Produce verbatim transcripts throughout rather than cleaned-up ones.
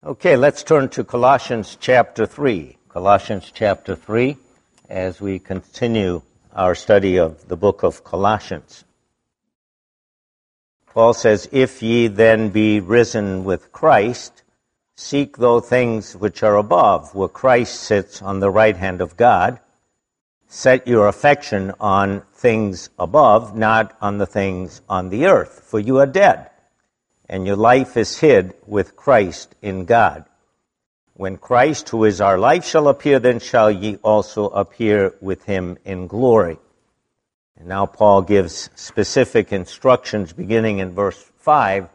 Okay, let's turn to Colossians chapter three. Colossians chapter three, as we continue our study of the book of Colossians. Paul says, "If ye then be risen with Christ, seek those things which are above, where Christ sits on the right hand of God. Set your affection on things above, not on the things on the earth. For you are dead, and your life is hid with Christ in God. When Christ, who is our life, shall appear, then shall ye also appear with him in glory." And now Paul gives specific instructions beginning in verse five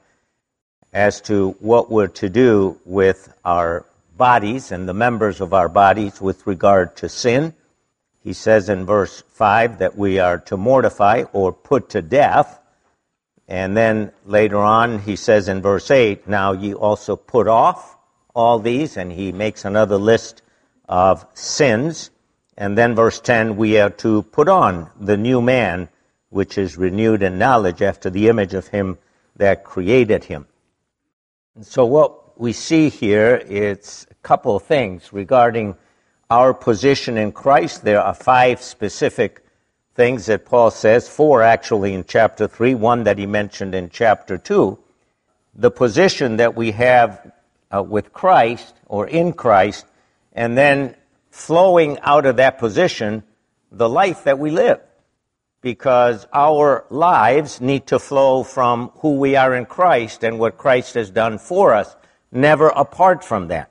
as to what we're to do with our bodies and the members of our bodies with regard to sin. He says in verse five that we are to mortify or put to death. And then later on, he says in verse eight, "Now ye also put off all these," and he makes another list of sins. And then verse ten, "We are to put on the new man, which is renewed in knowledge after the image of him that created him." And so what we see here is a couple of things regarding our position in Christ. There are five specific things that Paul says, four actually in chapter three, one that he mentioned in chapter two. The position that we have uh, with Christ or in Christ, and then flowing out of that position, the life that we live. Because our lives need to flow from who we are in Christ and what Christ has done for us, never apart from that.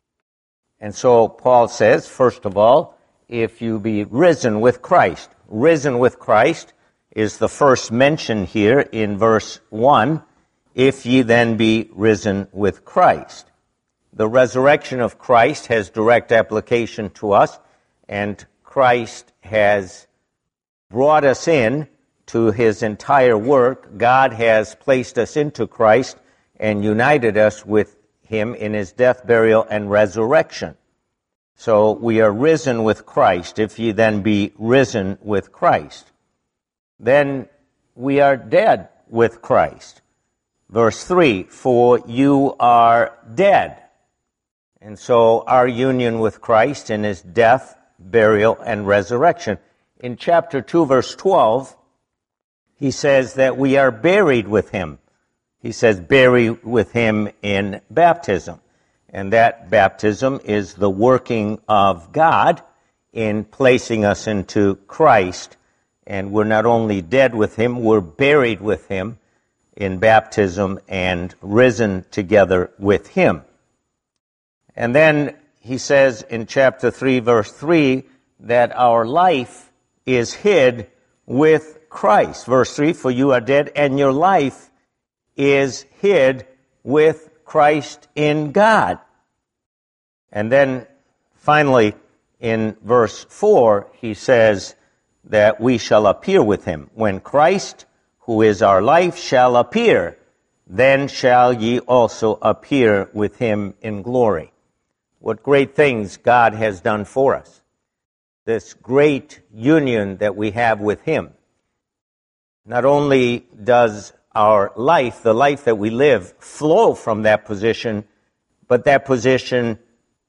And so Paul says, first of all, if you be risen with Christ. Risen with Christ is the first mention here in verse one. If ye then be risen with Christ. The resurrection of Christ has direct application to us, and Christ has brought us in to his entire work. God has placed us into Christ and united us with him in his death, burial, and resurrection. So we are risen with Christ, if ye then be risen with Christ. Then we are dead with Christ. Verse three, "For you are dead." And so our union with Christ in his death, burial, and resurrection. In chapter two, verse twelve, he says that we are buried with him. He says, "Buried with him in baptism." And that baptism is the working of God in placing us into Christ. And we're not only dead with him, we're buried with him in baptism and risen together with him. And then he says in chapter three, verse three, that our life is hid with Christ. Verse three, "For you are dead, and your life is hid with Christ in God." And then finally in verse four, he says that we shall appear with him. "When Christ, who is our life, shall appear, then shall ye also appear with him in glory." What great things God has done for us. This great union that we have with him. Not only does our life, the life that we live, flow from that position, but that position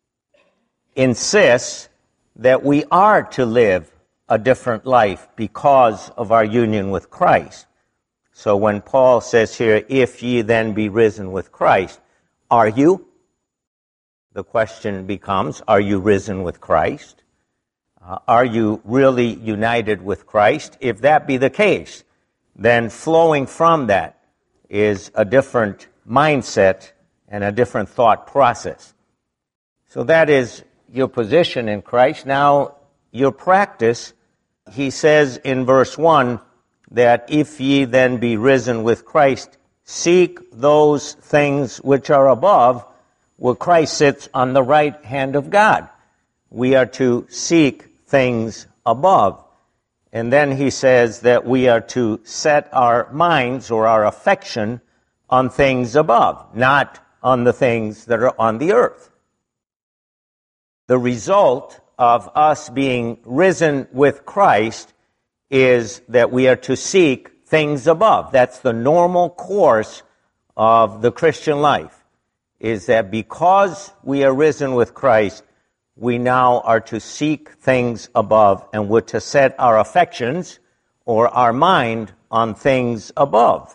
insists that we are to live a different life because of our union with Christ. So when Paul says here, "If ye then be risen with Christ," are you? The question becomes, are you risen with Christ? Uh, are you really united with Christ? If that be the case, then flowing from that is a different mindset and a different thought process. So that is your position in Christ. Now, your practice, he says in verse one, that if ye then be risen with Christ, seek those things which are above, where Christ sits on the right hand of God. We are to seek things above. And then he says that we are to set our minds or our affection on things above, not on the things that are on the earth. The result of us being risen with Christ is that we are to seek things above. That's the normal course of the Christian life. is that because we are risen with Christ, we now are to seek things above, and we're to set our affections or our mind on things above.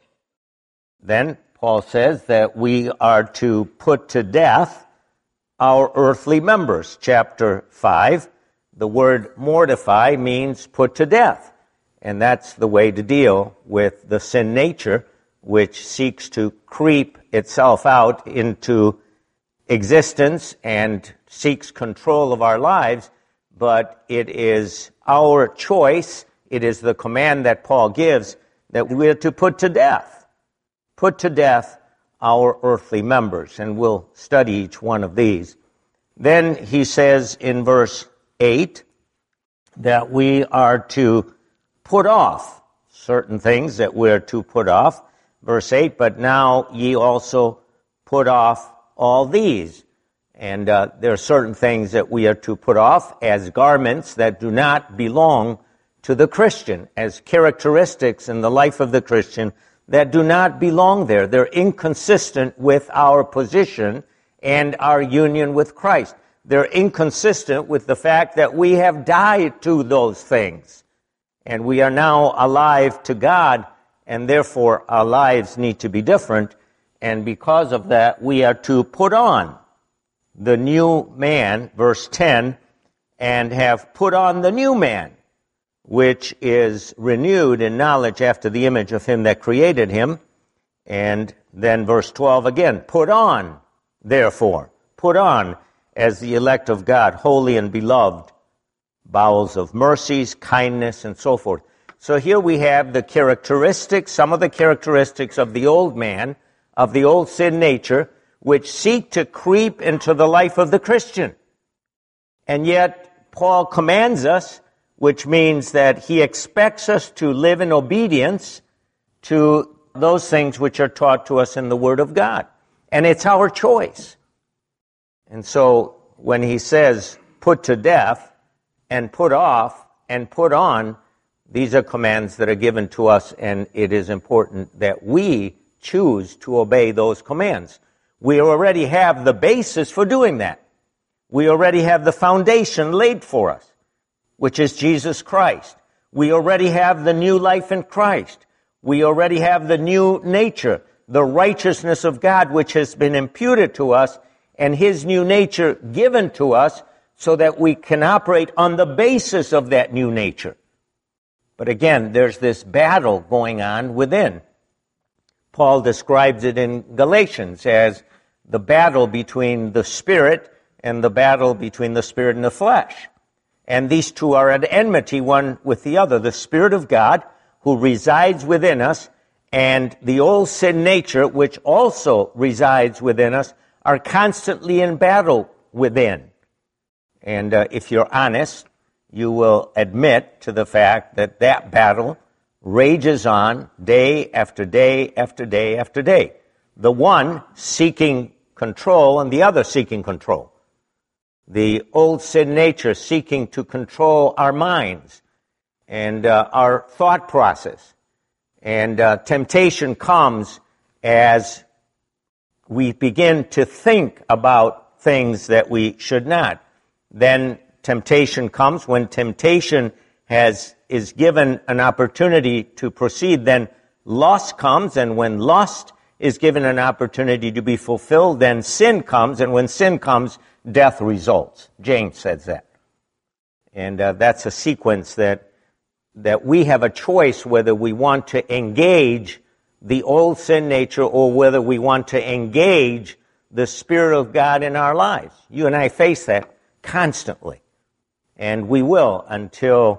Then Paul says that we are to put to death our earthly members. Chapter five, the word mortify means put to death. And that's the way to deal with the sin nature, which seeks to creep itself out into existence and seeks control of our lives. But it is our choice, it is the command that Paul gives, that we are to put to death. Put to death our earthly members. And we'll study each one of these. Then he says in verse eight that we are to put off certain things that we're to put off. Verse eight, but now ye also put off all these. And uh, there are certain things that we are to put off as garments that do not belong to the Christian, as characteristics in the life of the Christian that do not belong there. They're inconsistent with our position and our union with Christ. They're inconsistent with the fact that we have died to those things. And we are now alive to God, and therefore our lives need to be different. And because of that, we are to put on the new man, verse ten, and have put on the new man, which is renewed in knowledge after the image of him that created him. And then verse twelve again, put on, therefore, put on as the elect of God, holy and beloved, bowels of mercies, kindness, and so forth. So here we have the characteristics, some of the characteristics of the old man, of the old sin nature, which seek to creep into the life of the Christian. And yet, Paul commands us, which means that he expects us to live in obedience to those things which are taught to us in the Word of God. And it's our choice. And so, when he says, put to death, and put off, and put on, these are commands that are given to us, and it is important that we choose to obey those commands. We already have the basis for doing that. We already have the foundation laid for us, which is Jesus Christ. We already have the new life in Christ. We already have the new nature, the righteousness of God, which has been imputed to us, and his new nature given to us, so that we can operate on the basis of that new nature. But again, there's this battle going on within. Paul describes it in Galatians as the battle between the Spirit and the battle between the Spirit and the flesh. And these two are at enmity one with the other. The Spirit of God, who resides within us, and the old sin nature, which also resides within us, are constantly in battle within. And uh, if you're honest, you will admit to the fact that that battle rages on day after day after day after day. The one seeking control and the other seeking control. The old sin nature seeking to control our minds and uh, our thought process. And uh, temptation comes as we begin to think about things that we should not. Then temptation comes. When temptation has is given an opportunity to proceed, then lust comes. And when lust is given an opportunity to be fulfilled, then sin comes. And when sin comes, death results. James says that. And uh, that's a sequence that that we have a choice whether we want to engage the old sin nature or whether we want to engage the Spirit of God in our lives. You and I face that constantly. And we will until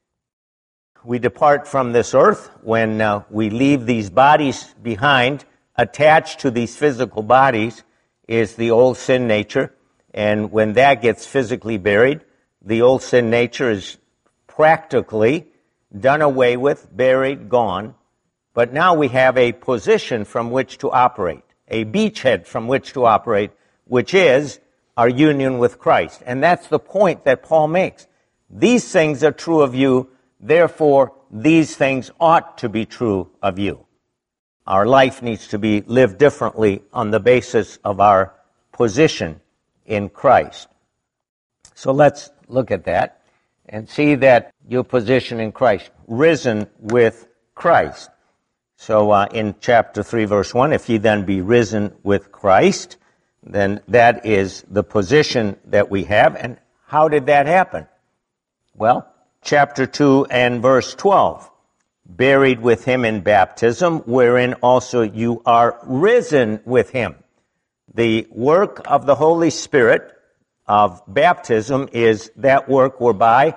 we depart from this earth, when uh, we leave these bodies behind. Attached to these physical bodies is the old sin nature. And when that gets physically buried, the old sin nature is practically done away with, buried, gone. But now we have a position from which to operate, a beachhead from which to operate, which is our union with Christ. And that's the point that Paul makes. These things are true of you, therefore these things ought to be true of you. Our life needs to be lived differently on the basis of our position in Christ. So let's look at that and see that your position in Christ, risen with Christ. So uh, in chapter three, verse one, if ye then be risen with Christ, then that is the position that we have. And how did that happen? Well, chapter two and verse twelve. Buried with him in baptism, wherein also you are risen with him. The work of the Holy Spirit of baptism is that work whereby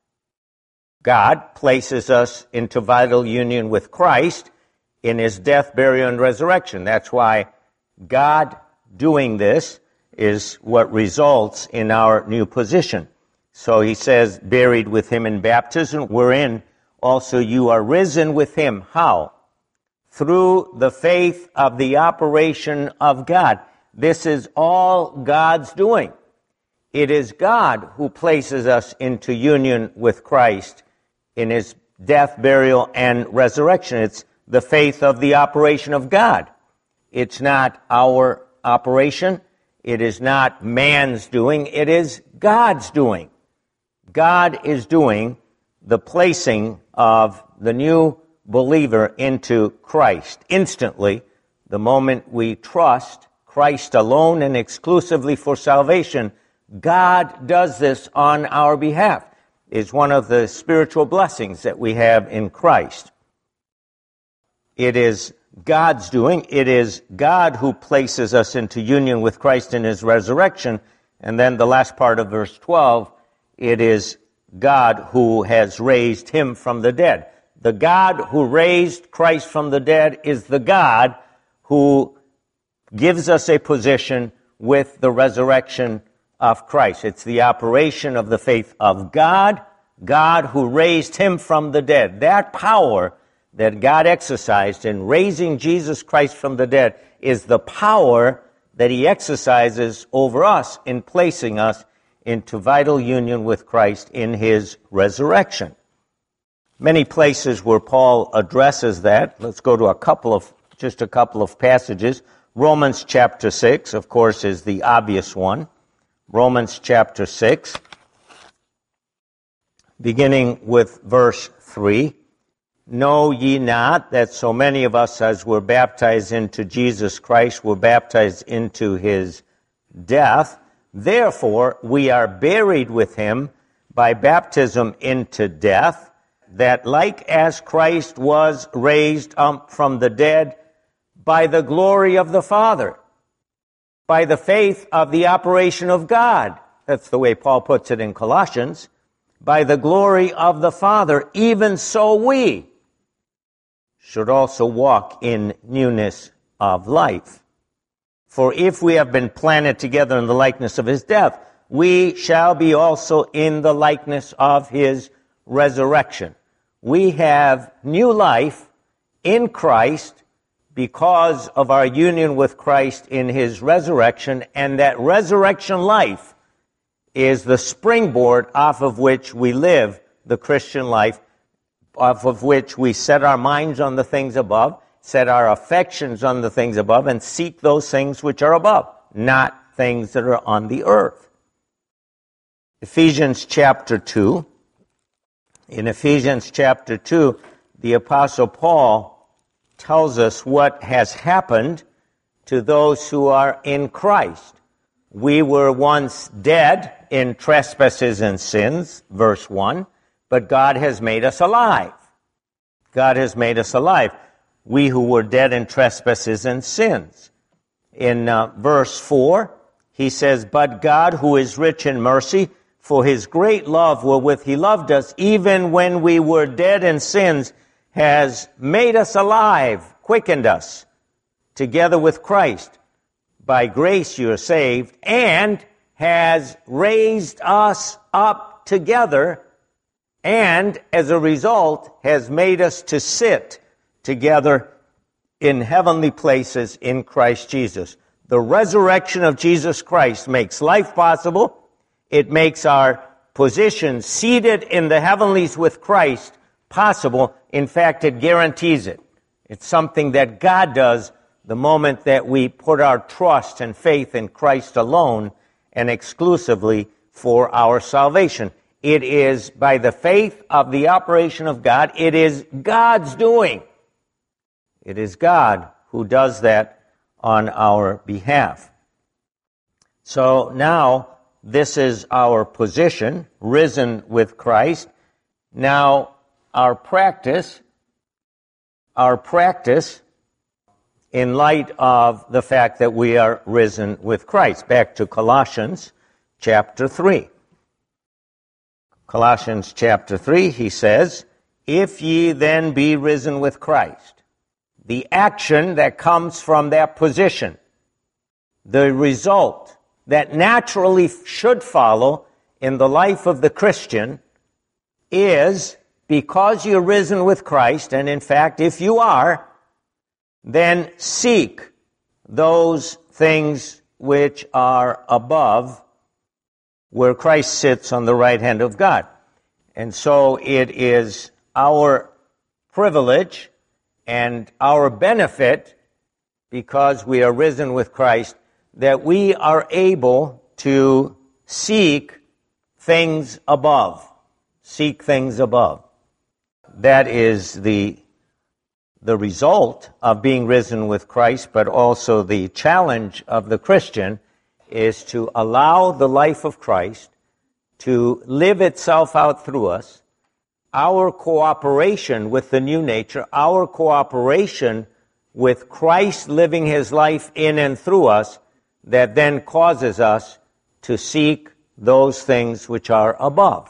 God places us into vital union with Christ in his death, burial, and resurrection. That's why God doing this is what results in our new position. So he says, buried with him in baptism, wherein also you are risen with him. How? Through the faith of the operation of God. This is all God's doing. It is God who places us into union with Christ in his death, burial, and resurrection. It's the faith of the operation of God. It's not our operation. It is not man's doing. It is God's doing. God is doing the placing of the new believer into Christ. Instantly, the moment we trust Christ alone and exclusively for salvation, God does this on our behalf. It's one of the spiritual blessings that we have in Christ. It is God's doing. It is God who places us into union with Christ in his resurrection. And then the last part of verse twelve, it is God who has raised him from the dead. The God who raised Christ from the dead is the God who gives us a position with the resurrection of Christ. It's the operation of the faith of God, God who raised him from the dead. That power that God exercised in raising Jesus Christ from the dead is the power that he exercises over us in placing us into vital union with Christ in his resurrection. Many places where Paul addresses that. Let's go to a couple of, just a couple of passages. Romans chapter six, of course, is the obvious one. Romans chapter six, beginning with verse three. Know ye not that so many of us as were baptized into Jesus Christ were baptized into his death? Therefore, we are buried with him by baptism into death, that like as Christ was raised up from the dead by the glory of the Father, by the faith of the operation of God. That's the way Paul puts it in Colossians. By the glory of the Father, even so we should also walk in newness of life. For if we have been planted together in the likeness of his death, we shall be also in the likeness of his resurrection. We have new life in Christ because of our union with Christ in his resurrection, and that resurrection life is the springboard off of which we live the Christian life, off of which we set our minds on the things above, set our affections on the things above, and seek those things which are above, not things that are on the earth. Ephesians chapter two. In Ephesians chapter two, the Apostle Paul tells us what has happened to those who are in Christ. We were once dead in trespasses and sins, verse one, but God has made us alive. God has made us alive. We who were dead in trespasses and sins. In uh, verse four, he says, but God, who is rich in mercy, for his great love wherewith he loved us, even when we were dead in sins, has made us alive, quickened us, together with Christ. By grace you are saved, and has raised us up together, and as a result has made us to sit together in heavenly places in Christ Jesus. The resurrection of Jesus Christ makes life possible. It makes our position seated in the heavenlies with Christ possible. In fact, it guarantees it. It's something that God does the moment that we put our trust and faith in Christ alone and exclusively for our salvation. It is by the faith of the operation of God. It is God's doing. It is God who does that on our behalf. So now, this is our position, risen with Christ. Now, our practice, our practice in light of the fact that we are risen with Christ. Back to Colossians chapter three. Colossians chapter three, he says, "If ye then be risen with Christ," the action that comes from that position, the result that naturally should follow in the life of the Christian is, because you're risen with Christ, and in fact, if you are, then seek those things which are above, where Christ sits on the right hand of God. And so it is our privilege and our benefit, because we are risen with Christ, that we are able to seek things above. Seek things above. That is the, the result of being risen with Christ, but also the challenge of the Christian is to allow the life of Christ to live itself out through us, our cooperation with the new nature, our cooperation with Christ living his life in and through us, that then causes us to seek those things which are above.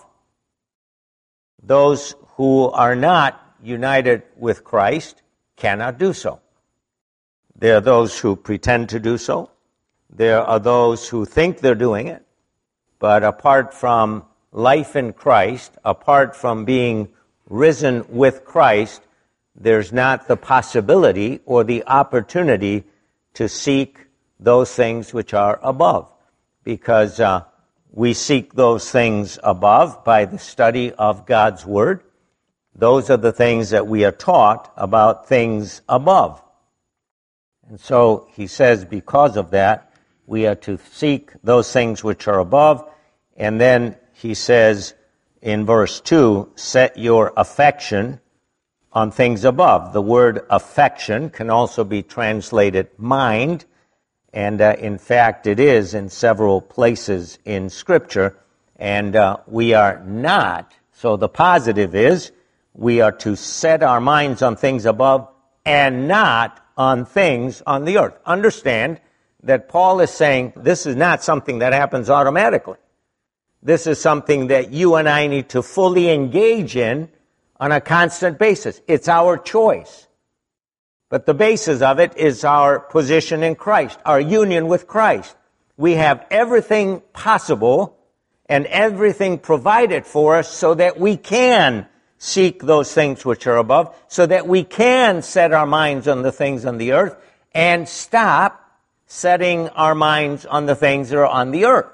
Those who are not united with Christ cannot do so. There are those who pretend to do so. There are those who think they're doing it. But apart from life in Christ, apart from being risen with Christ, there's not the possibility or the opportunity to seek those things which are above. Because uh, we seek those things above by the study of God's Word. Those are the things that we are taught about things above. And so he says, because of that, we are to seek those things which are above. And then he says in verse two, set your affection on things above. The word affection can also be translated mind. And uh, in fact, it is in several places in Scripture. And uh, we are not, so the positive is, we are to set our minds on things above and not on things on the earth. Understand that Paul is saying this is not something that happens automatically. This is something that you and I need to fully engage in on a constant basis. It's our choice. But the basis of it is our position in Christ, our union with Christ. We have everything possible and everything provided for us so that we can seek those things which are above, so that we can set our minds on the things on the earth and stop setting our minds on the things that are on the earth.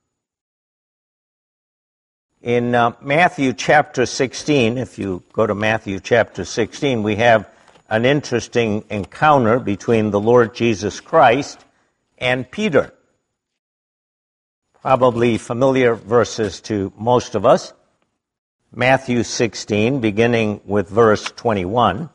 In uh, Matthew chapter sixteen, if you go to Matthew chapter sixteen, we have an interesting encounter between the Lord Jesus Christ and Peter. Probably familiar verses to most of us. Matthew sixteen, beginning with verse twenty-one.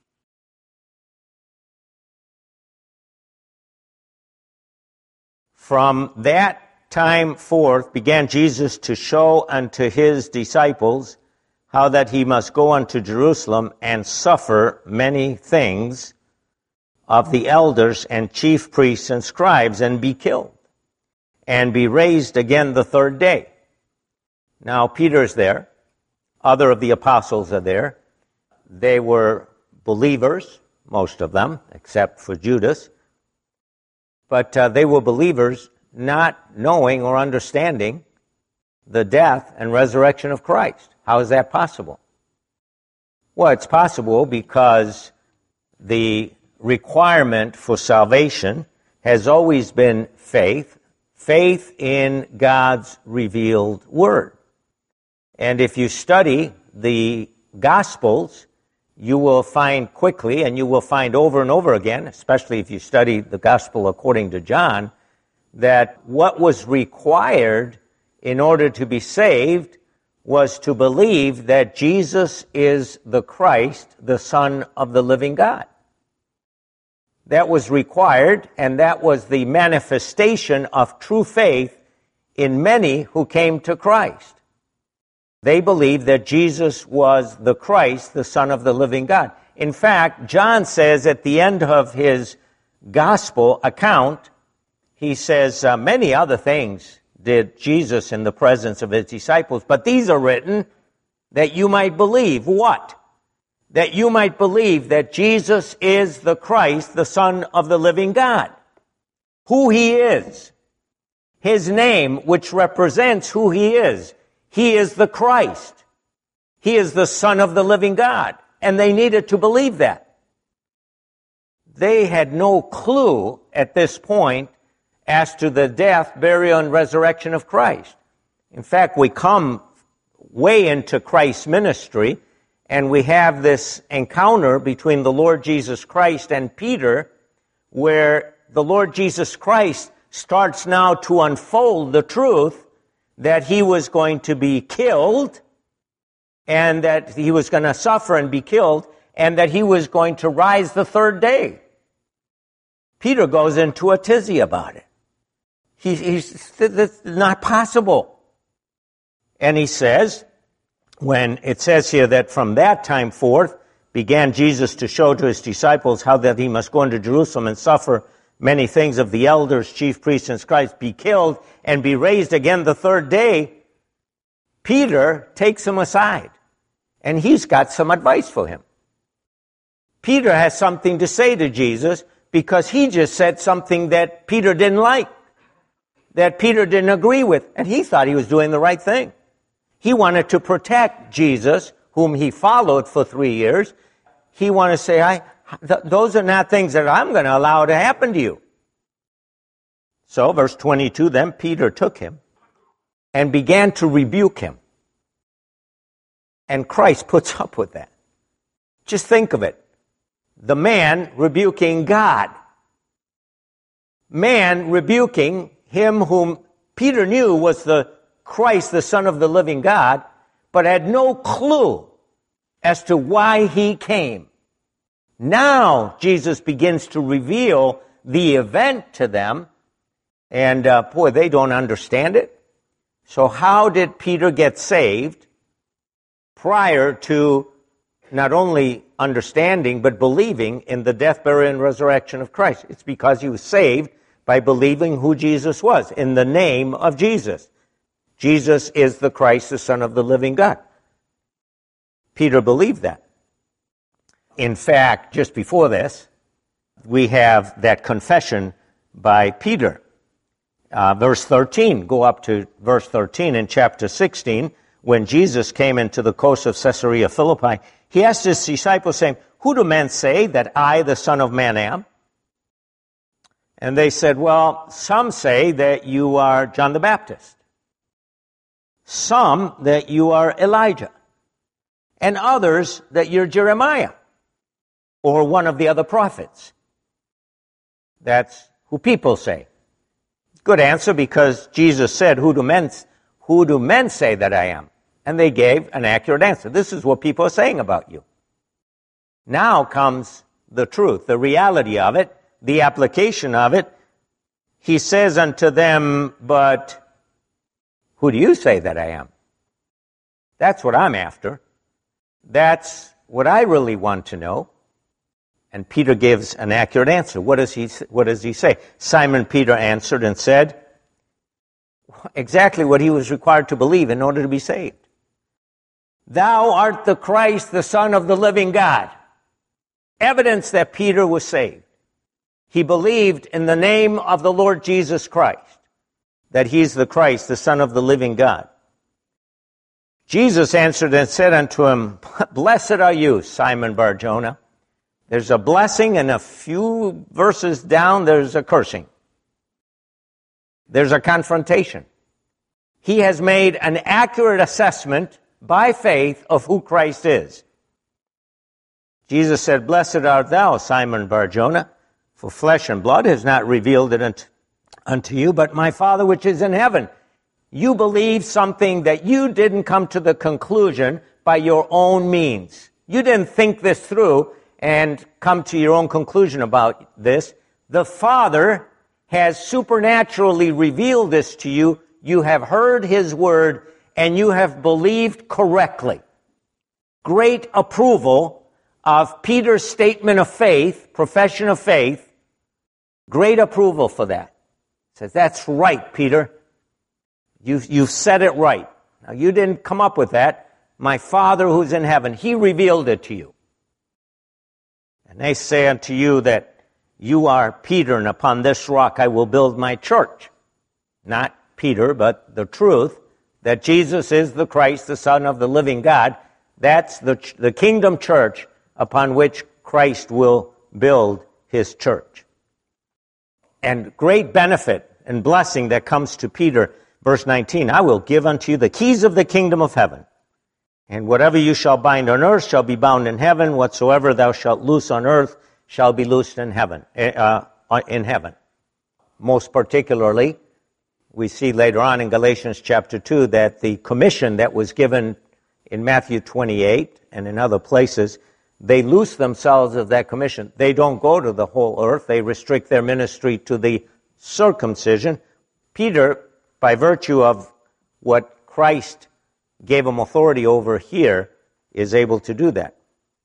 From that time forth began Jesus to show unto his disciples how that he must go unto Jerusalem and suffer many things of the elders and chief priests and scribes, and be killed, and be raised again the third day. Now Peter's there. Other of the apostles are there. They were believers, most of them, except for Judas. But uh, they were believers not knowing or understanding the death and resurrection of Christ. How is that possible? Well, it's possible because the requirement for salvation has always been faith, faith in God's revealed Word. And if you study the Gospels, you will find quickly, and you will find over and over again, especially if you study the gospel according to John, that what was required in order to be saved was to believe that Jesus is the Christ, the Son of the living God. That was required, and that was the manifestation of true faith in many who came to Christ. They believed that Jesus was the Christ, the Son of the living God. In fact, John says at the end of his gospel account, he says, uh, many other things did Jesus in the presence of his disciples, but these are written that you might believe. What? That you might believe that Jesus is the Christ, the Son of the living God. Who he is. His name, which represents who he is. He is the Christ. He is the Son of the living God. And they needed to believe that. They had no clue at this point as to the death, burial, and resurrection of Christ. In fact, we come way into Christ's ministry, and we have this encounter between the Lord Jesus Christ and Peter, where the Lord Jesus Christ starts now to unfold the truth that he was going to be killed, and that he was going to suffer and be killed, and that he was going to rise the third day. Peter goes into a tizzy about it. He, he's, that's not possible. And he says, when it says here that from that time forth began Jesus to show to his disciples how that he must go into Jerusalem and suffer many things of the elders, chief priests, and scribes, be killed, and be raised again the third day, Peter takes him aside, and he's got some advice for him. Peter has something to say to Jesus because he just said something that Peter didn't like, that Peter didn't agree with, and he thought he was doing the right thing. He wanted to protect Jesus, whom he followed for three years. He wanted to say, I, th- those are not things that I'm going to allow to happen to you. So, verse twenty-two, then Peter took him and began to rebuke him. And Christ puts up with that. Just think of it. The man rebuking God. Man rebuking him whom Peter knew was the Christ, the Son of the living God, but had no clue as to why he came. Now Jesus begins to reveal the event to them, and uh, boy, they don't understand it. So how did Peter get saved prior to not only understanding but believing in the death, burial, and resurrection of Christ? It's because he was saved by believing who Jesus was, in the name of Jesus. Jesus is the Christ, the Son of the living God. Peter believed that. In fact, just before this, we have that confession by Peter. Uh, verse thirteen, go up to verse thirteen in chapter sixteen. When Jesus came into the coast of Caesarea Philippi, he asked his disciples, saying, who do men say that I, the Son of Man, am? And they said, well, some say that you are John the Baptist. Some that you are Elijah. And others that you're Jeremiah or one of the other prophets. That's who people say. Good answer, because Jesus said, who do men, who do men say that I am? And they gave an accurate answer. This is what people are saying about you. Now comes the truth, the reality of it, the application of it. He says unto them, but who do you say that I am? That's what I'm after. That's what I really want to know. And Peter gives an accurate answer. What does he, what does he say? Simon Peter answered and said exactly what he was required to believe in order to be saved. Thou art the Christ, the Son of the living God. Evidence that Peter was saved. He believed in the name of the Lord Jesus Christ, that he's the Christ, the Son of the living God. Jesus answered and said unto him, blessed are you, Simon Bar-Jonah. There's a blessing, and a few verses down, there's a cursing. There's a confrontation. He has made an accurate assessment by faith of who Christ is. Jesus said, "Blessed art thou, Simon Bar-Jonah, for flesh and blood has not revealed it unto, unto you, but my Father which is in heaven." You believe something that you didn't come to the conclusion by your own means. You didn't think this through and come to your own conclusion about this. The Father has supernaturally revealed this to you. You have heard His word, and you have believed correctly. Great approval of Peter's statement of faith, profession of faith. Great approval for that. Says, that's right, Peter. You've, you've said it right. Now, you didn't come up with that. My Father who's in heaven, He revealed it to you. And they say unto you that you are Peter, and upon this rock I will build my church. Not Peter, but the truth that Jesus is the Christ, the Son of the living God. That's the, the kingdom church upon which Christ will build His church. And great benefit and blessing that comes to Peter, verse nineteen, I will give unto you the keys of the kingdom of heaven. And whatever you shall bind on earth shall be bound in heaven. Whatsoever thou shalt loose on earth shall be loosed in heaven. Uh, in heaven. Most particularly, we see later on in Galatians chapter two that the commission that was given in Matthew twenty-eight and in other places, they loose themselves of that commission. They don't go to the whole earth. They restrict their ministry to the circumcision. Peter, by virtue of what Christ gave him authority over here, is able to do that.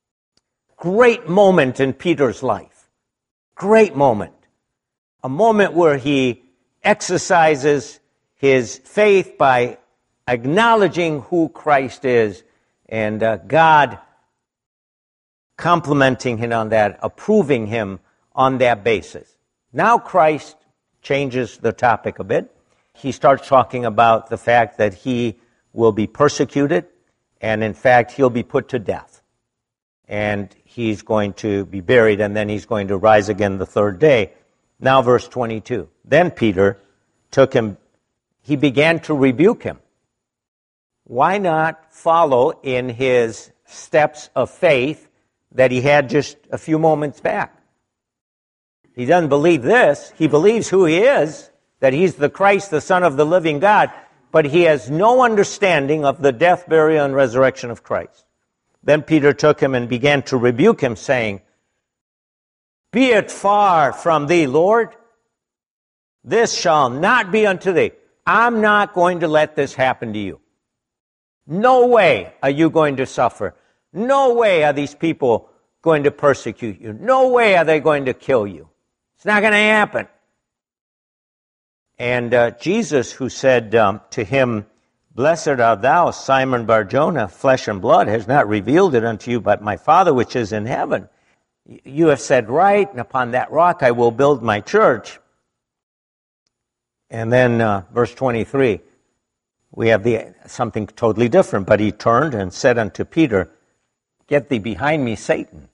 Great moment in Peter's life. Great moment. A moment where he exercises his faith by acknowledging who Christ is, and uh, God complimenting him on that, approving him on that basis. Now Christ changes the topic a bit. He starts talking about the fact that he will be persecuted, and in fact, he'll be put to death. And he's going to be buried, and then he's going to rise again the third day. Now verse twenty-two. Then Peter took him, he began to rebuke him. Why not follow in his steps of faith that he had just a few moments back? He doesn't believe this. He believes who he is, that he's the Christ, the Son of the living God, but he has no understanding of the death, burial, and resurrection of Christ. Then Peter took him and began to rebuke him, saying, Be it far from thee, Lord. This shall not be unto thee. I'm not going to let this happen to you. No way are you going to suffer. No way are these people going to persecute you. No way are they going to kill you. It's not going to happen. And uh, Jesus, who said um, to him, Blessed art thou, Simon Bar-Jonah, flesh and blood has not revealed it unto you, but my Father which is in heaven. You have said right, and upon that rock I will build my church. And then uh, verse twenty-three, we have the something totally different. But he turned and said unto Peter, Get thee behind me, Satan.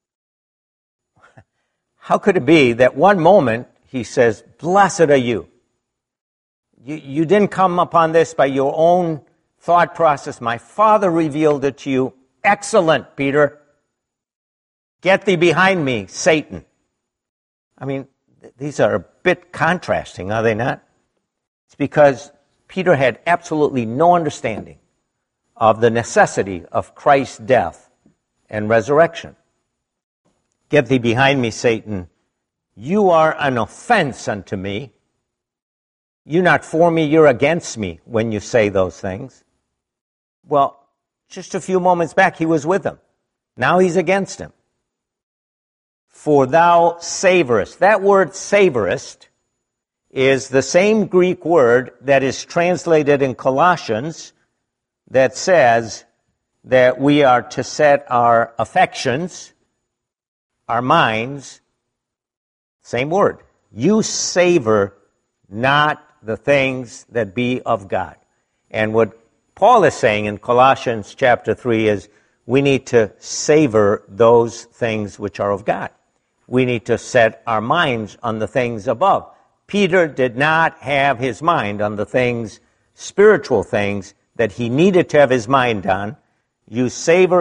How could it be that one moment he says, Blessed are you? You, you didn't come upon this by your own thought process. My Father revealed it to you. Excellent, Peter. Get thee behind me, Satan. I mean, th- these are a bit contrasting, are they not? It's because Peter had absolutely no understanding of the necessity of Christ's death and resurrection. Get thee behind me, Satan. You are an offense unto me. You're not for me, you're against me when you say those things. Well, just a few moments back, he was with him. Now he's against him. For thou savorest. That word savorest is the same Greek word that is translated in Colossians that says that we are to set our affections, our minds, same word. You savor not the things that be of God. And what Paul is saying in Colossians chapter three is we need to savor those things which are of God. We need to set our minds on the things above. Peter did not have his mind on the things, spiritual things, that he needed to have his mind on. You savor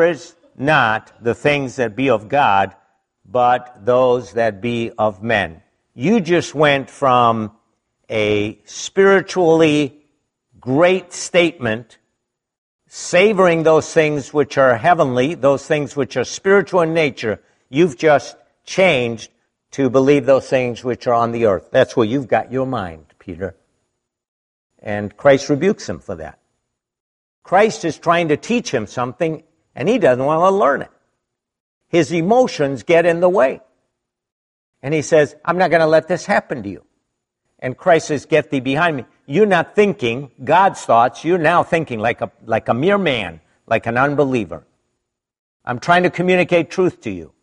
not the things that be of God, but those that be of men. You just went from a spiritually great statement, savoring those things which are heavenly, those things which are spiritual in nature. You've just changed to believe those things which are on the earth. That's where you've got your mind, Peter. And Christ rebukes him for that. Christ is trying to teach him something, and he doesn't want to learn it. His emotions get in the way. And he says, I'm not going to let this happen to you. And Christ says, get thee behind me. You're not thinking God's thoughts. You're now thinking like a, like a mere man, like an unbeliever. I'm trying to communicate truth to you.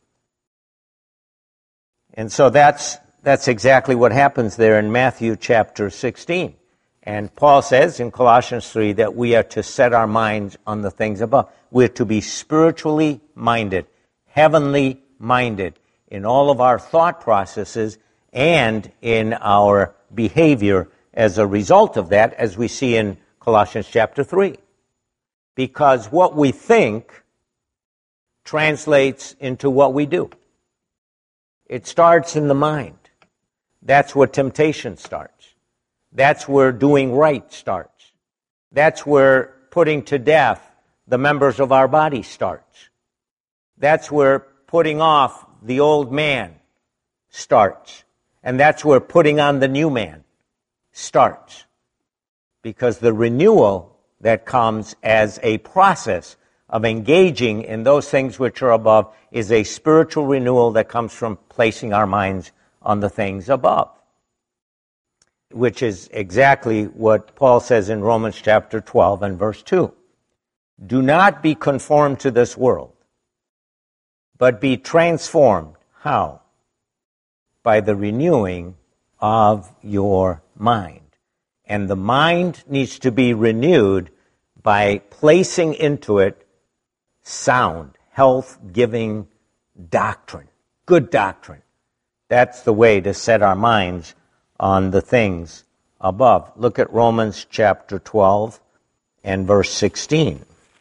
And so that's, that's exactly what happens there in Matthew chapter sixteen. And Paul says in Colossians three that we are to set our minds on the things above. We're to be spiritually minded, heavenly minded in all of our thought processes and in our behavior as a result of that, as we see in Colossians chapter three. Because what we think translates into what we do. It starts in the mind. That's where temptation starts. That's where doing right starts. That's where putting to death the members of our body starts. That's where putting off the old man starts. And that's where putting on the new man starts. Because the renewal that comes as a process of engaging in those things which are above is a spiritual renewal that comes from placing our minds on the things above. Which is exactly what Paul says in Romans chapter twelve and verse two. Do not be conformed to this world, but be transformed. How? By the renewing of your mind. And the mind needs to be renewed by placing into it sound, health-giving doctrine, good doctrine. That's the way to set our minds on the things above. Look at Romans chapter twelve and verse sixteen,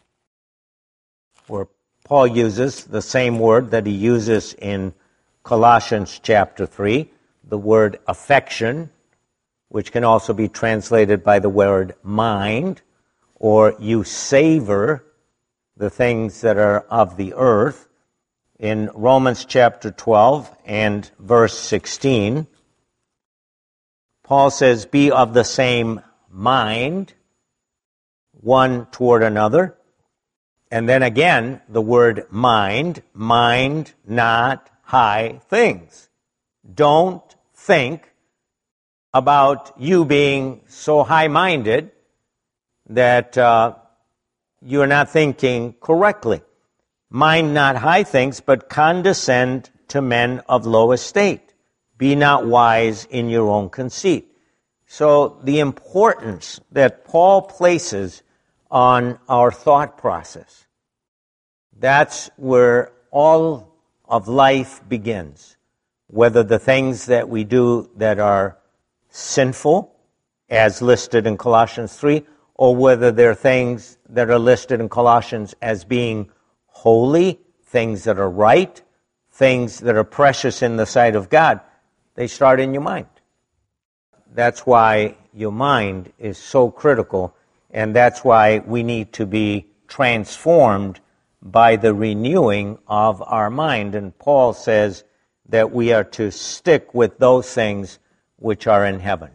where Paul uses the same word that he uses in Colossians chapter three, the word affection, which can also be translated by the word mind, or you savor the things that are of the earth. In Romans chapter twelve and verse sixteen, Paul says, be of the same mind, one toward another. And then again, the word mind, mind not high things. Don't think about you being so high-minded that uh, you're not thinking correctly. Mind not high things, but condescend to men of low estate. Be not wise in your own conceit. So the importance that Paul places on our thought process, that's where all of life begins. Whether the things that we do that are sinful, as listed in Colossians three, or whether they're things that are listed in Colossians as being holy, things that are right, things that are precious in the sight of God, they start in your mind. That's why your mind is so critical, and that's why we need to be transformed by the renewing of our mind. And Paul says that we are to stick with those things which are in heaven.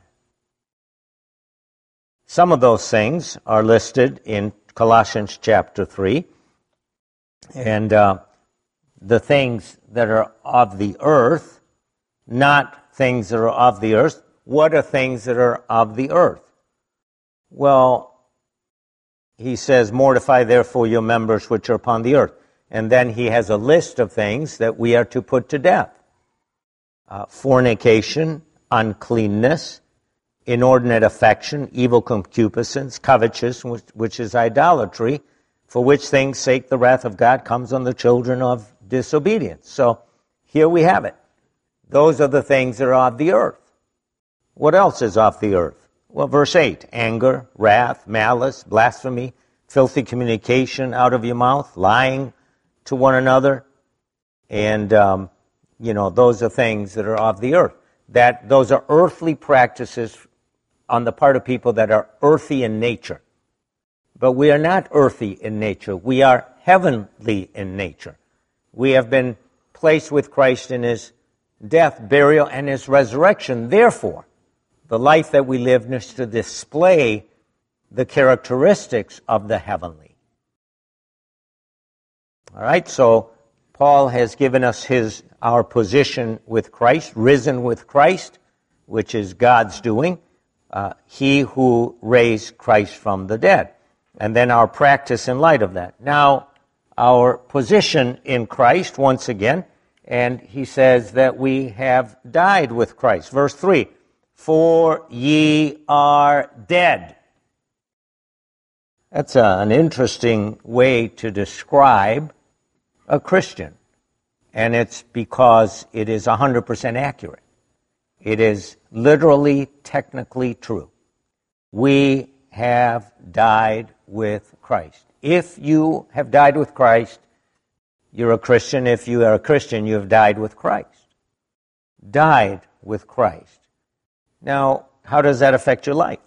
Some of those things are listed in Colossians chapter three, and uh, the things that are of the earth, not things that are of the earth. What are things that are of the earth? Well, he says, mortify therefore your members which are upon the earth. And then he has a list of things that we are to put to death. Uh, fornication, uncleanness, inordinate affection, evil concupiscence, covetousness, which, which is idolatry, for which things' sake the wrath of God comes on the children of disobedience. So here we have it. Those are the things that are of the earth. What else is of the earth? Well, verse eight, anger, wrath, malice, blasphemy, filthy communication out of your mouth, lying. to one another. And, um, you know, those are things that are of the earth. That those are earthly practices on the part of people that are earthy in nature. But we are not earthy in nature. We are heavenly in nature. We have been placed with Christ in his death, burial, and his resurrection. Therefore, the life that we live needs to display the characteristics of the heavenly. All right, so Paul has given us his our position with Christ, risen with Christ, which is God's doing, uh, he who raised Christ from the dead. And then our practice in light of that. Now, our position in Christ, once again, and he says that we have died with Christ. Verse three, for ye are dead. That's a, an interesting way to describe a Christian. And it's because it is one hundred percent accurate. It is literally, technically true. We have died with Christ. If you have died with Christ, you're a Christian. If you are a Christian, you have died with Christ. Died with Christ. Now, how does that affect your life?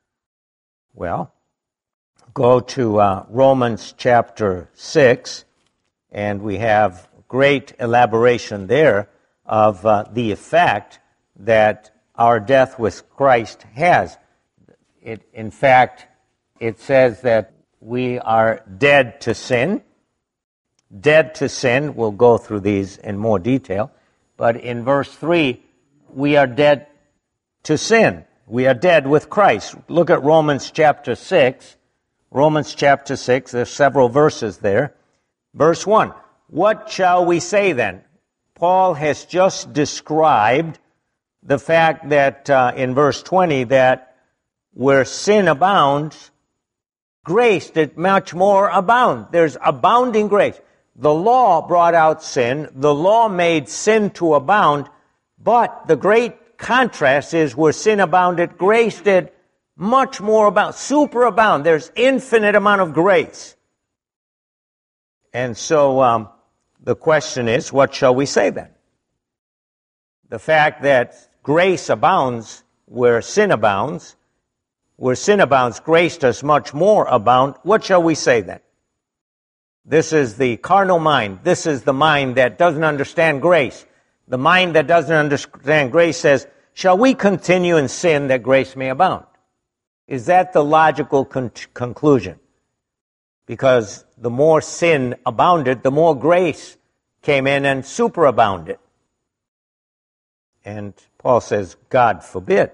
Well, go to uh, Romans chapter six, and we have great elaboration there of uh, the effect that our death with Christ has. It, in fact, it says that we are dead to sin. Dead to sin. We'll go through these in more detail. But in verse three, we are dead to sin. We are dead with Christ. Look at Romans chapter six. Romans chapter six, there's several verses there. Verse one, what shall we say then? Paul has just described the fact that uh, in verse twenty that where sin abounds, grace did much more abound. There's abounding grace. The law brought out sin. The law made sin to abound. But the great contrast is where sin abounded, grace did much more abound, superabound. There's infinite amount of grace. And so um, the question is, what shall we say then? The fact that grace abounds where sin abounds, where sin abounds, grace does much more abound. What shall we say then? This is the carnal mind. This is the mind that doesn't understand grace. The mind that doesn't understand grace says, shall we continue in sin that grace may abound? Is that the logical con- conclusion? Because the more sin abounded, the more grace came in and superabounded. And Paul says, God forbid.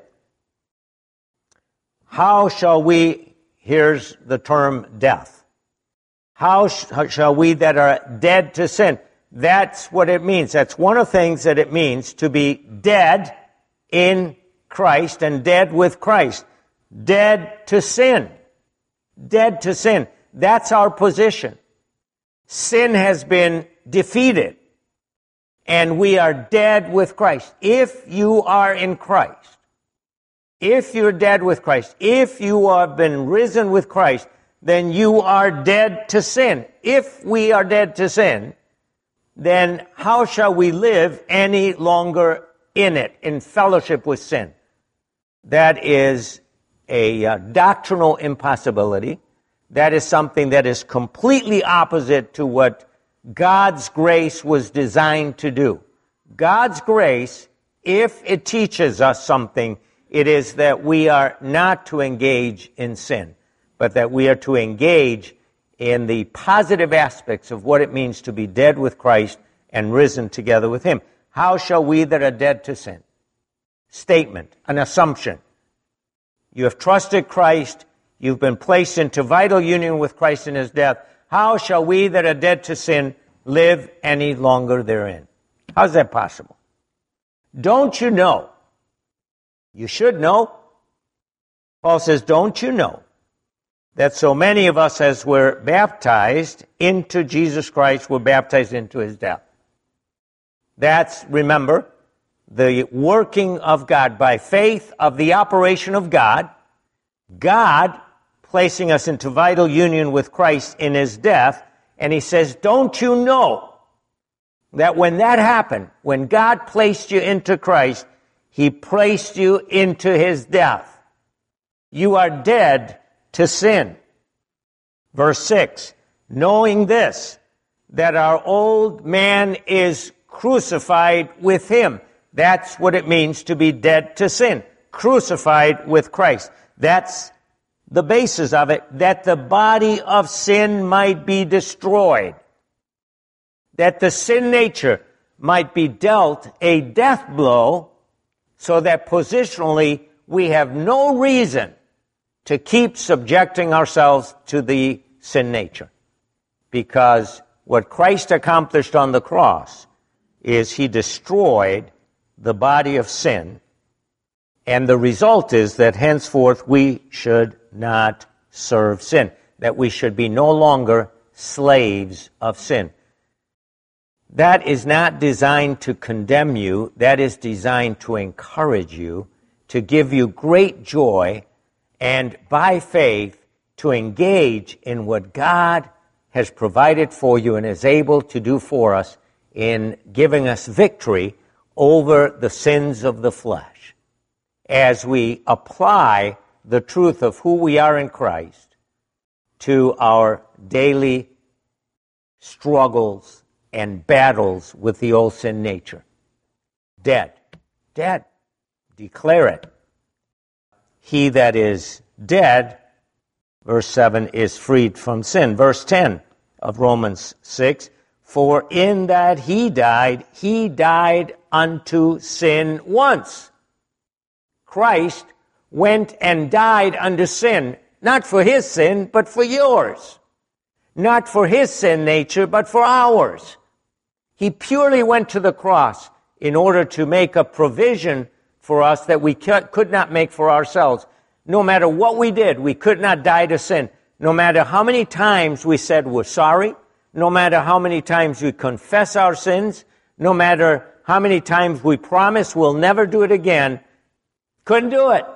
How shall we, here's the term death. How, sh- how shall we that are dead to sin? That's what it means. That's one of the things that it means to be dead in Christ and dead with Christ. Dead to sin. Dead to sin. That's our position. Sin has been defeated, and we are dead with Christ. If you are in Christ, if you're dead with Christ, if you have been risen with Christ, then you are dead to sin. If we are dead to sin, then how shall we live any longer in it, in fellowship with sin? That is a uh, doctrinal impossibility. That is something that is completely opposite to what God's grace was designed to do. God's grace, if it teaches us something, it is that we are not to engage in sin, but that we are to engage in the positive aspects of what it means to be dead with Christ and risen together with Him. How shall we that are dead to sin? Statement, an assumption. You have trusted Christ. You've been placed into vital union with Christ in His death. How shall we that are dead to sin live any longer therein? How's that possible? Don't you know? You should know. Paul says, don't you know that so many of us as were baptized into Jesus Christ were baptized into His death? That's, remember, the working of God by faith of the operation of God. God placing us into vital union with Christ in His death And he says, don't you know that when that happened, when God placed you into Christ, he placed you into his death. You are dead to sin. Verse six, knowing this, that our old man is crucified with him. That's what it means to be dead to sin. Crucified with Christ. That's the basis of it, that the body of sin might be destroyed. That the sin nature might be dealt a death blow, so that positionally we have no reason to keep subjecting ourselves to the sin nature. Because what Christ accomplished on the cross is he destroyed the body of sin, and the result is that henceforth we should not serve sin, that we should be no longer slaves of sin. That is not designed to condemn you. That is designed to encourage you, to give you great joy, and by faith to engage in what God has provided for you and is able to do for us in giving us victory over the sins of the flesh. As we apply the truth of who we are in Christ to our daily struggles and battles with the old sin nature. Dead. Dead. Declare it. He that is dead, verse seven, is freed from sin. Verse ten of Romans six, for in that he died, he died unto sin once. Christ went and died unto sin, not for his sin, but for yours. Not for his sin nature, but for ours. He purely went to the cross in order to make a provision for us that we could not make for ourselves. No matter what we did, we could not die to sin. No matter how many times we said we're sorry, no matter how many times we confess our sins, no matter how many times we promise we'll never do it again, couldn't do it.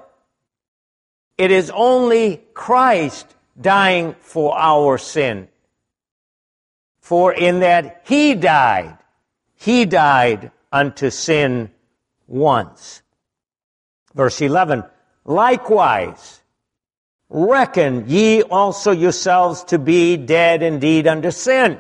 It is only Christ dying for our sin. For in that he died, he died unto sin once. Verse eleven, likewise, reckon ye also yourselves to be dead indeed unto sin.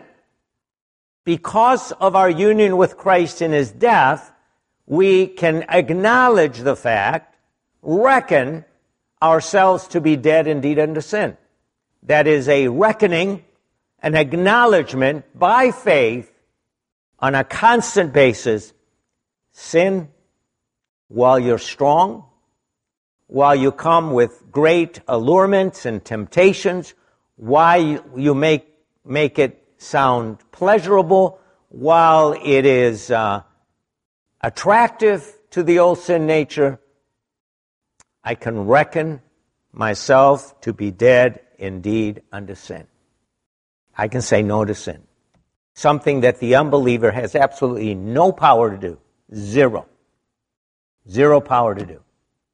Because of our union with Christ in his death, we can acknowledge the fact, reckon ourselves to be dead indeed unto sin. That is a reckoning, an acknowledgement by faith on a constant basis. Sin, while you're strong, while you come with great allurements and temptations, while you make, make it sound pleasurable, while it is uh, attractive to the old sin nature, I can reckon myself to be dead indeed unto sin. I can say no to sin. Something that the unbeliever has absolutely no power to do. Zero. Zero power to do.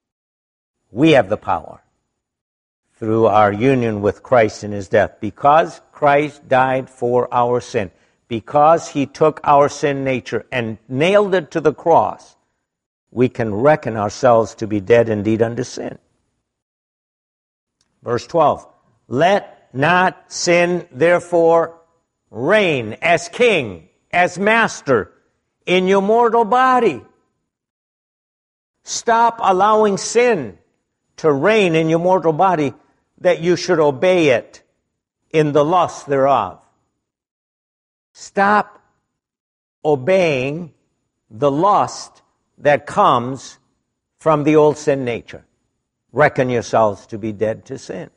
We have the power through our union with Christ in his death. Because Christ died for our sin, because he took our sin nature and nailed it to the cross, we can reckon ourselves to be dead indeed unto sin. Verse twelve, let not sin therefore reign as king, as master in your mortal body. Stop allowing sin to reign in your mortal body, that you should obey it in the lust thereof. Stop obeying the lust that comes from the old sin nature. Reckon yourselves to be dead to sin.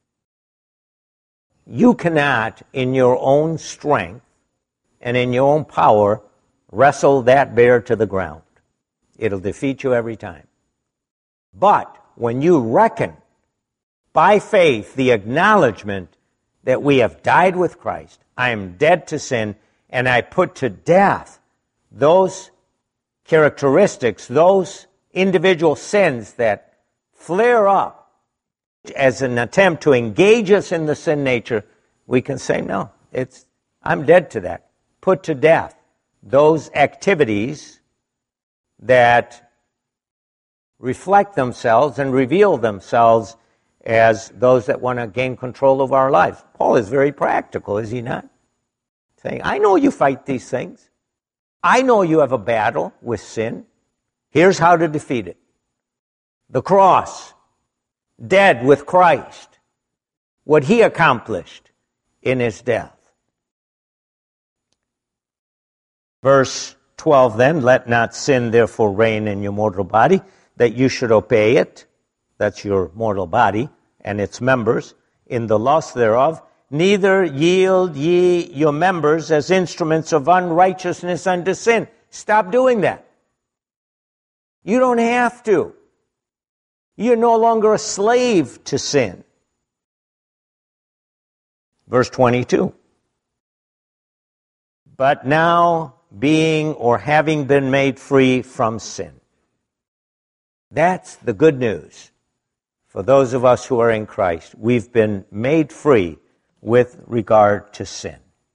You cannot, in your own strength and in your own power, wrestle that bear to the ground. It'll defeat you every time. But when you reckon by faith the acknowledgement that we have died with Christ, I am dead to sin, and I put to death those characteristics, those individual sins that flare up as an attempt to engage us in the sin nature, we can say, no, it's I'm dead to that. Put to death those activities that reflect themselves and reveal themselves as those that want to gain control of our lives. Paul is very practical, is he not? Saying, I know you fight these things. I know you have a battle with sin. Here's how to defeat it. The cross, dead with Christ, what he accomplished in his death. Verse twelve then, let not sin therefore reign in your mortal body, that you should obey it, that's your mortal body, and its members, in the lust thereof, neither yield ye your members as instruments of unrighteousness unto sin. Stop doing that. You don't have to. You're no longer a slave to sin. Verse twenty-two. But now being or having been made free from sin. That's the good news. For those of us who are in Christ, we've been made free with regard to sin.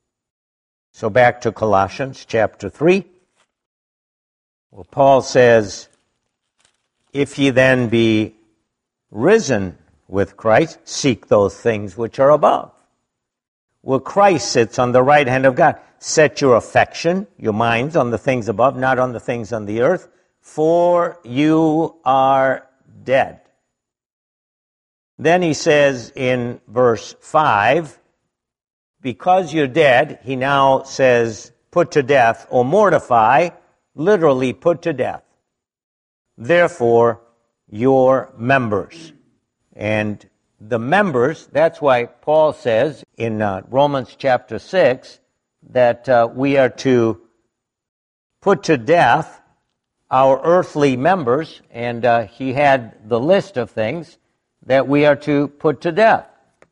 So back to Colossians chapter three, where Paul says, if ye then be risen with Christ, seek those things which are above, where Christ sits on the right hand of God. Set your affection, your minds, on the things above, not on the things on the earth, for you are dead. Then he says in verse five, because you're dead, he now says, put to death or mortify, literally put to death. Therefore, your members. And the members, that's why Paul says in uh, Romans chapter six that uh, we are to put to death our earthly members, and uh, he had the list of things that we are to put to death.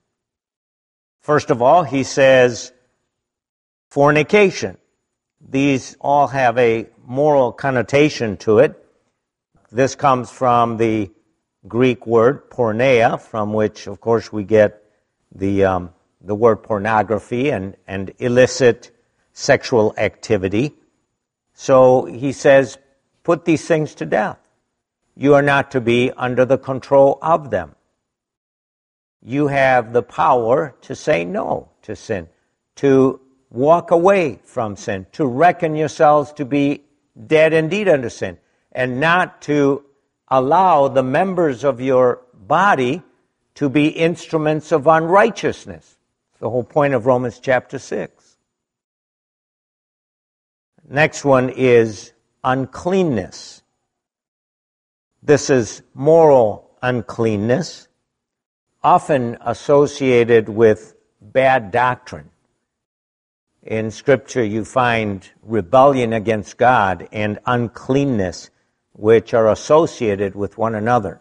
First of all, he says fornication. These all have a moral connotation to it. This comes from the Greek word porneia, from which, of course, we get the um, the word pornography and, and illicit sexual activity. So he says, put these things to death. You are not to be under the control of them. You have the power to say no to sin, to walk away from sin, to reckon yourselves to be dead indeed unto sin, and not to allow the members of your body to be instruments of unrighteousness. The whole point of Romans chapter six. Next one is uncleanness. This is moral uncleanness, often associated with bad doctrine. In Scripture you find rebellion against God and uncleanness, which are associated with one another.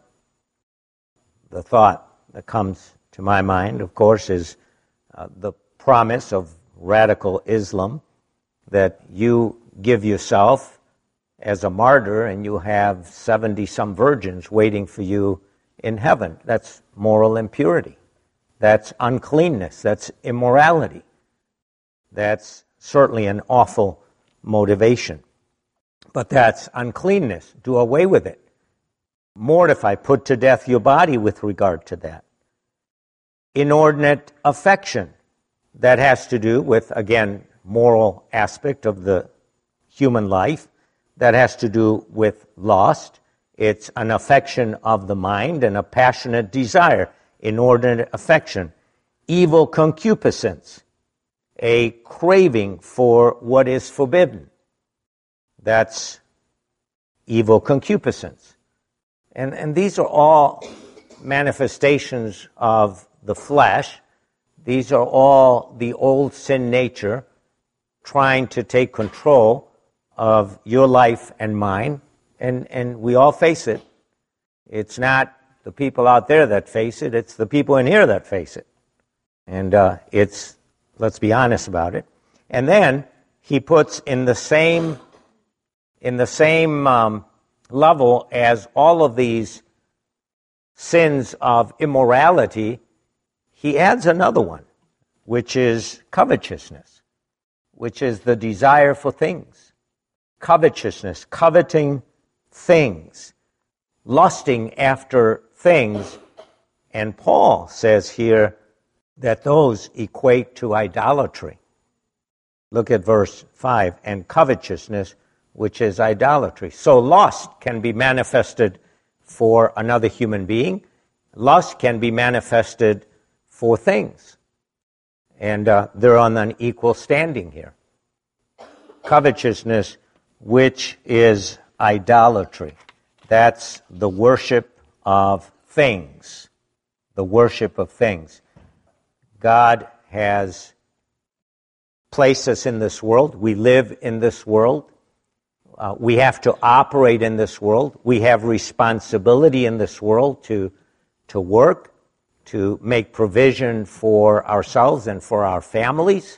The thought that comes to my mind, of course, is uh, the promise of radical Islam, that you give yourself as a martyr and you have seventy-some virgins waiting for you in heaven. That's moral impurity. That's uncleanness. That's immorality. That's certainly an awful motivation. But that's uncleanness. Do away with it. Mortify, put to death your body with regard to that. Inordinate affection. That has to do with, again, moral aspect of the human life. That has to do with lust. It's an affection of the mind and a passionate desire. Inordinate affection. Evil concupiscence. A craving for what is forbidden. That's evil concupiscence. And, and these are all manifestations of the flesh. These are all the old sin nature trying to take control of your life and mine. And, and we all face it. It's not the people out there that face it. It's the people in here that face it. And uh, it's, let's be honest about it. And then he puts in the same in the same um, level as all of these sins of immorality, he adds another one, which is covetousness. which is the desire for things. Covetousness, coveting things, lusting after things. And Paul says here that those equate to idolatry. Look at verse five, and covetousness, which is idolatry. So lust can be manifested for another human being. Lust can be manifested for things. And uh, they're on an equal standing here. Covetousness, which is idolatry. That's the worship of things. The worship of things. God has placed us in this world. We live in this world. Uh, we have to operate in this world. We have responsibility in this world to, to work, to make provision for ourselves and for our families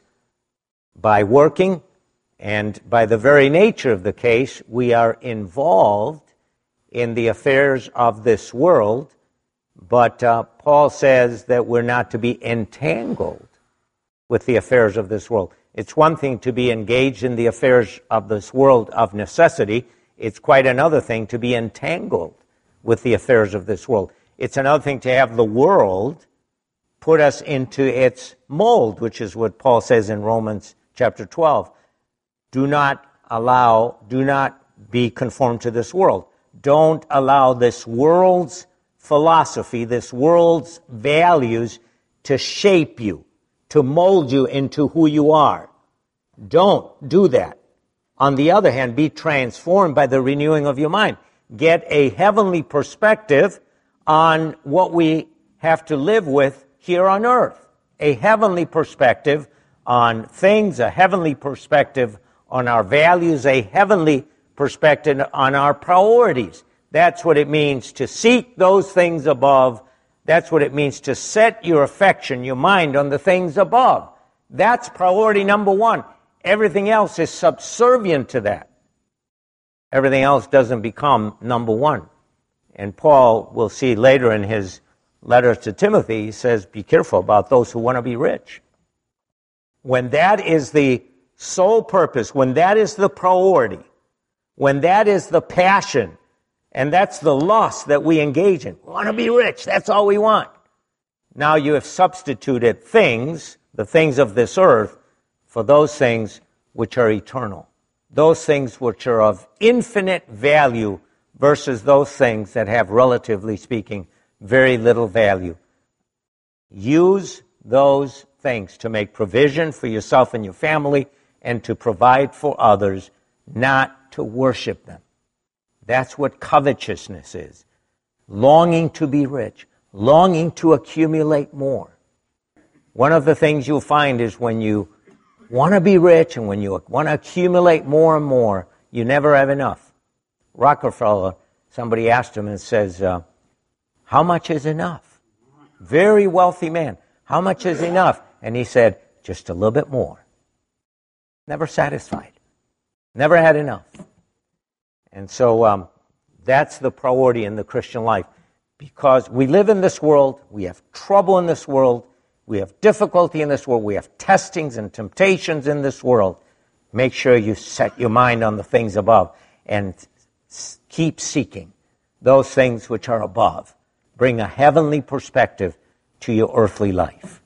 by working. And by the very nature of the case, we are involved in the affairs of this world. But uh, Paul says that we're not to be entangled with the affairs of this world. It's one thing to be engaged in the affairs of this world of necessity. It's quite another thing to be entangled with the affairs of this world. It's another thing to have the world put us into its mold, which is what Paul says in Romans chapter twelve. Do not allow, do not be conformed to this world. Don't allow this world's philosophy, this world's values to shape you, to mold you into who you are. Don't do that. On the other hand, be transformed by the renewing of your mind. Get a heavenly perspective on what we have to live with here on earth. A heavenly perspective on things, a heavenly perspective on our values, a heavenly perspective on our priorities. That's what it means to seek those things above. That's what it means to set your affection, your mind on the things above. That's priority number one. Everything else is subservient to that. Everything else doesn't become number one. And Paul, we'll see later in his letter to Timothy, he says, be careful about those who want to be rich. When that is the sole purpose, when that is the priority, when that is the passion, and that's the lust that we engage in. We want to be rich. That's all we want. Now you have substituted things, the things of this earth, for those things which are eternal. Those things which are of infinite value versus those things that have, relatively speaking, very little value. Use those things to make provision for yourself and your family and to provide for others, not to worship them. That's what covetousness is. Longing to be rich. Longing to accumulate more. One of the things you'll find is when you want to be rich and when you want to accumulate more and more, you never have enough. Rockefeller, somebody asked him and says, uh, how much is enough? Very wealthy man. How much is enough? And he said, just a little bit more. Never satisfied. Never had enough. And so um, that's the priority in the Christian life. Because we live in this world, we have trouble in this world, we have difficulty in this world, we have testings and temptations in this world. Make sure you set your mind on the things above and keep seeking those things which are above. Bring a heavenly perspective to your earthly life.